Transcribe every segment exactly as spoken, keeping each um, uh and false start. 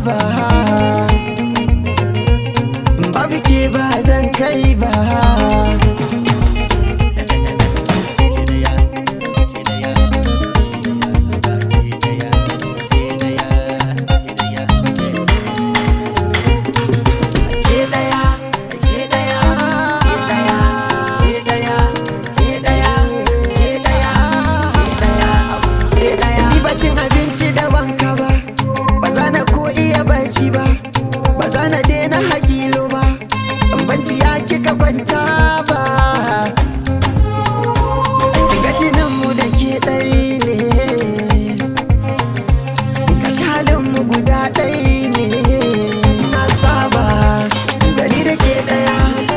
saba, babu ke ba zan kai ba. Ba za na daina hakilo ba, banci ya kika kwanta ba. Ga jininmu da ke ɗai ne, kashalinmu guda ɗai ne. Na saba gani da ke ɗaya,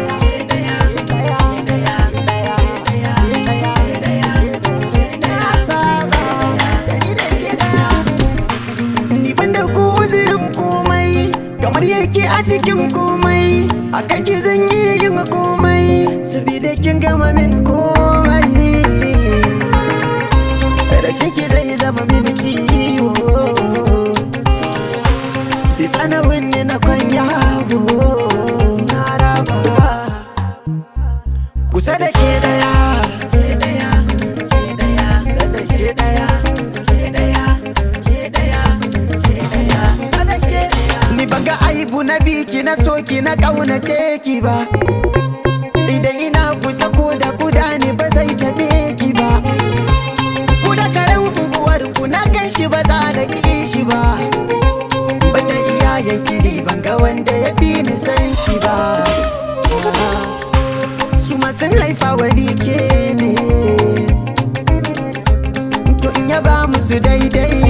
na saba gani da ke ɗaya. Ni ban da ku uzurin komai, kamar yake a cikin komai, akan ki zan yi yin komai, sabida kin gama min komai. Rashin ki zai zama min ciwo, sai sanarwin ne na kwanya na raba. Kusa da ke daya, kusa da ke daya, ni baga aibu na biki na soki na kaunace ki ba. Idan ina kusa ko da kuda ne ba zai taɓe ki ba. Ku da karen unguwar ku na gan shi ba za na ƙi shi ba. Banda iyayen kiri ban ga wanda ya fi ni san ki ba. Su ma sun haifa wani ke ne, to in ya ba musu daidai